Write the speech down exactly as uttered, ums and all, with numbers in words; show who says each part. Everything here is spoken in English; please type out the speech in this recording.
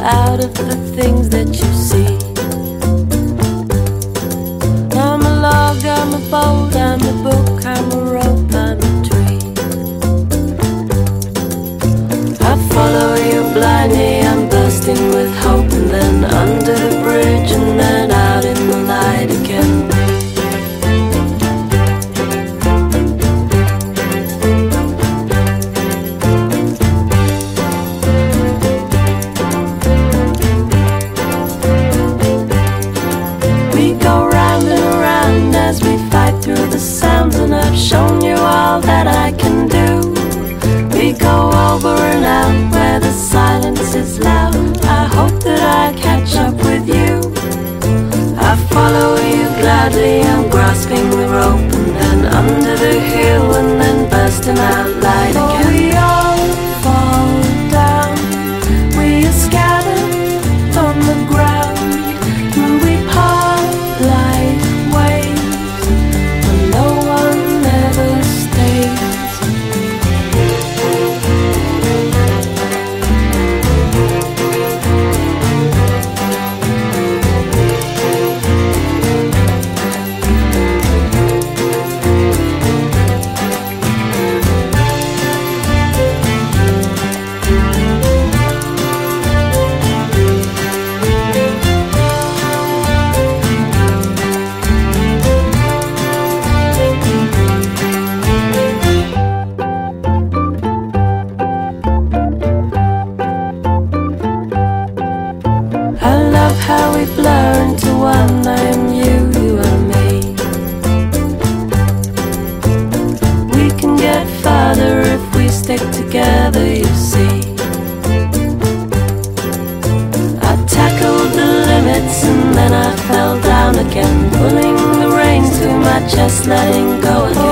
Speaker 1: out of the things that you see. I'm a log, I'm a boat, I'm a book, I'm a rope, I'm a tree. I follow you blindly, I'm bursting with hope, and then under the bridge, and then out in the light again. Through the sounds, and I've shown you all that I can do. We go over and out where the silence is loud. I hope that I catch up with you. I follow you gladly, I'm grasping the rope, and then under the hill, and then bursting out light again. Oh, we all fall down, we are scattered on the ground, and we part like waves. No one ever stays. How we blur into one, I am you, you are me. We can get farther if we stick together, you see. I tackled the limits and then I fell down again, pulling the reins to my chest, letting go again.